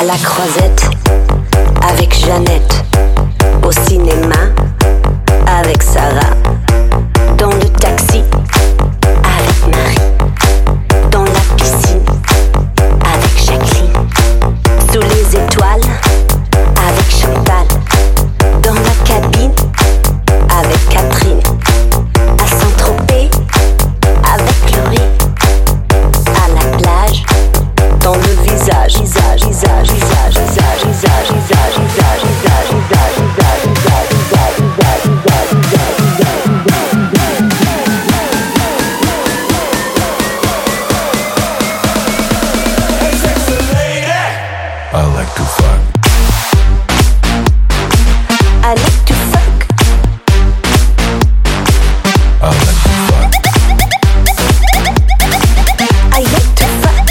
la Croisette, avec Jeannette. Au cinéma, avec Sarah. Dans le taxi, avec Marie. Dans la piscine, avec Jacqueline. Sous les étoiles, avec Chantal. Dans la cabine, avec Catherine. À Saint-Tropez, avec Laurie. À la plage, dans le visage, visage, visage, visage, visage, visage, visage, visage, visage, visage, visage, visage, visage, I like to fuck. I like to fuck. I like to fuck. I like to fuck.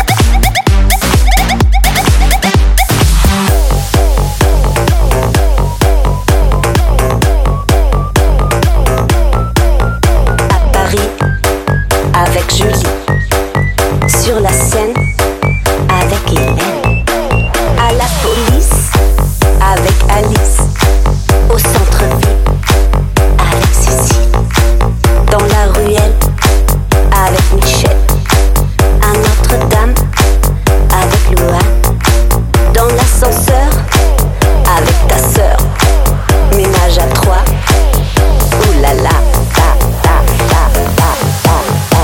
À Paris, avec Julie. Sur la scène, avec Hélène. À la police, avec Alice. Au centre-ville, avec Cécile. Dans la ruelle, avec Michel. À Notre-Dame, avec Louane. Dans l'ascenseur, avec ta sœur. Ménage à trois. Ouh là là, ta ta ta ta ta ta.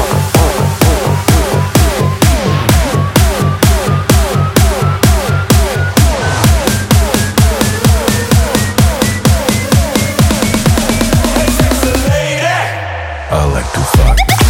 I like to fuck.